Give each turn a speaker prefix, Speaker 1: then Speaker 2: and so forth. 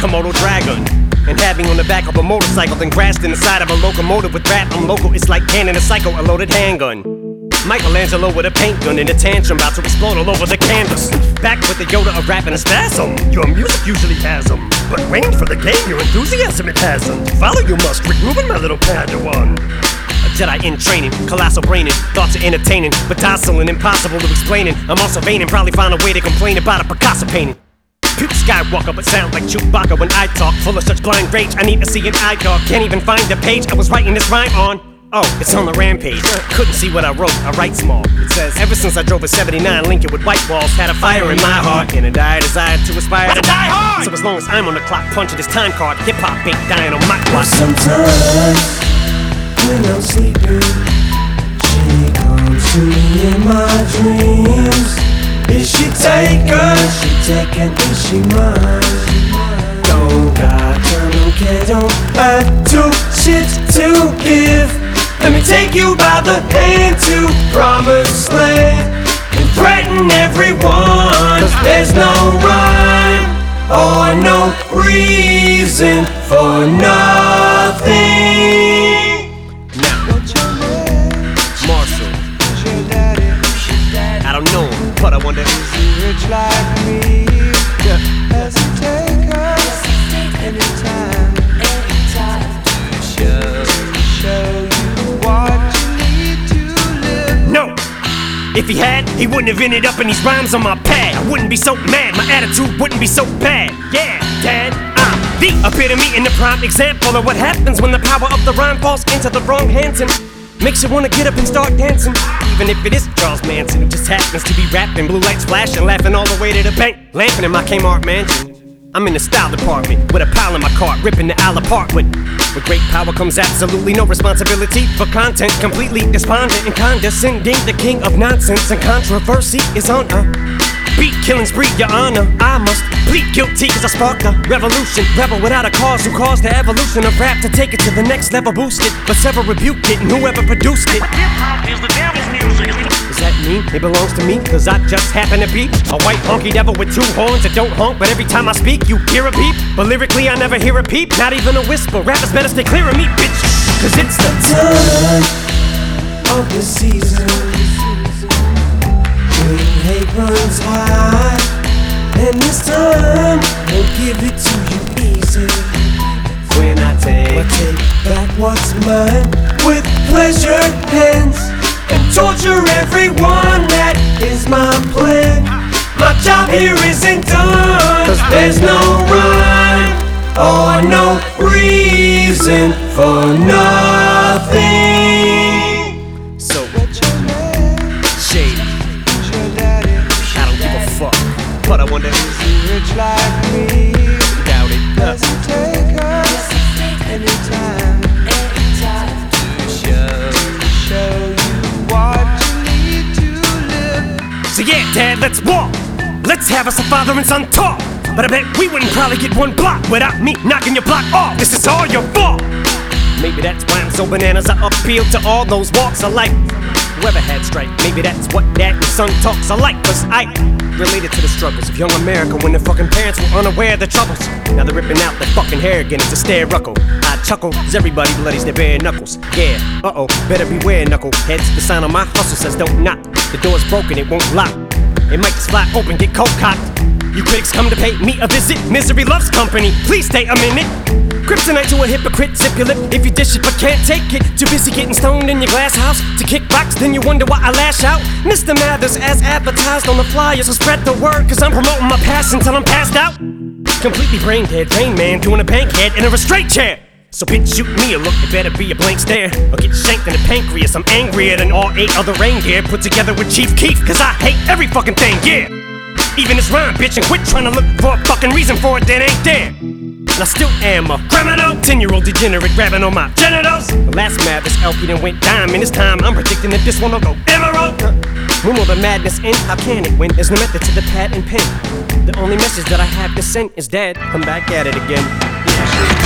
Speaker 1: Komodo dragon, and had me on the back of a motorcycle, then crashed in the side of a locomotive with rap. I'm local, it's like cannon a psycho, a loaded handgun. Michelangelo with a paint gun in a tantrum, about to explode all over the canvas. Back with the Yoda of rap and a spasm. Your music usually has them, but waiting for the game, your enthusiasm it hasn't. Follow you must, Rick Rubin, my little Padawan. A Jedi in training, colossal braining, thoughts are entertaining, but docile and impossible to explaining. I'm also vain and probably find a way to complain about a Picasso painting. Puke Skywalker, but sound like Chewbacca when I talk, full of such blind rage. I need to see an eye dog, can't even find the page I was writing this rhyme on. Oh, it's on the rampage. Couldn't see what I wrote, I write small. It says, ever since I drove a 79 Lincoln with white walls, had a fire in my heart and a dire desire to aspire to die hard. So as long as I'm on the clock, punching this time card, hip-hop ain't dying on my clock.
Speaker 2: Sometimes when I'm sleeping, she comes to me in my dreams. Is she taken? She taken, is she mine? Don't got time, don't care, don't have to shit to give. Let me take you by the hand to promised land and threaten everyone, 'cause there's no rhyme or no reason for nothing.
Speaker 1: Now, Marshall, I don't know him, but I wonder
Speaker 2: is he rich like me? Does he take us anytime? Show you what you need to live.
Speaker 1: no! If he had, he wouldn't have ended up in these rhymes on my pad. I wouldn't be so mad, my attitude wouldn't be so bad. Yeah, Dad, I'm the epitome and the prime example of what happens when the power of the rhyme falls into the wrong hands and makes you wanna get up and start dancing. Even if it is Charles Manson who just happens to be rapping, blue lights flashing, laughing all the way to the bank, lamping in my Kmart mansion. I'm in the style department with a pile in my cart, ripping the aisle apart with great power comes absolutely no responsibility for content, completely despondent and condescending. The king of nonsense and controversy is on a beat killing spree, your honor. I must plead guilty cause I sparked a revolution, rebel without a cause who caused the evolution of rap to take it to the next level, boost it, but several rebuked it and whoever produced it.
Speaker 3: Hip-hop is the devil's music.
Speaker 1: Does that mean it belongs to me? Cause I just happen to be a white honky devil with two horns that don't honk, but every time I speak you hear a beep. But lyrically I never hear a peep, not even a whisper. Rappers better stay clear of me, bitch, cause it's the
Speaker 2: time of the season when hate runs high, and this time won't give it to you easy.
Speaker 1: when I take
Speaker 2: back what's mine with pleasured hands and torture everyone, that is my plan. My job here isn't done, 'cause there's no rhyme or no reason for nothing.
Speaker 1: So, shady, I don't give a fuck, but I wonder
Speaker 2: Is he rich like me?
Speaker 1: doubt it.
Speaker 2: Does he take us anytime? Show you what you need to live.
Speaker 1: So yeah, Dad, let's walk. Let's have us a father and son talk. But I bet we wouldn't probably get one block without me knocking your block off. This is all your fault. Maybe that's why I'm so bananas. I appeal to all those walks of life. Whoever had strife, maybe that's what dad and son talks are like. 'Cause I related to the struggles of young America when their fucking parents were unaware of the troubles. Now they're ripping out their fucking hair again, it's a stare-ruckle. I chuckle, cause everybody bloodies their bare knuckles. Yeah, uh-oh, better beware, knuckleheads. The sign on my hustle says don't knock. The door's broken, it won't lock. It might just fly open, get cold cocked. You critics come to pay me a visit. Misery loves company, please stay a minute. Kryptonite to a hypocrite, zip your lip if you dish it but can't take it. Too busy getting stoned in your glass house to kick rocks, then you wonder why I lash out. Mr. Mathers as advertised on the flyers, so spread the word, cause I'm promoting my past until I'm passed out. Completely brain dead, Rain Man doing a bankhead in a restraint chair. So bitch, shoot me a look, it better be a blank stare, or get shanked in the pancreas. I'm angrier than all 8 other reindeer put together with Chief Keef, cause I hate every fucking thing, yeah. Even this rhyme, bitch, and quit trying to look for a fucking reason for it that ain't there. And I still am a criminal, 10-year-old degenerate grabbing on my genitals. The last Mathers LP then went dime, and this time I'm predicting that this one will go emerald. When will the madness end? How can it win? There's no method to the pad and pen. The only message that I have to send is dead. Come back at it again.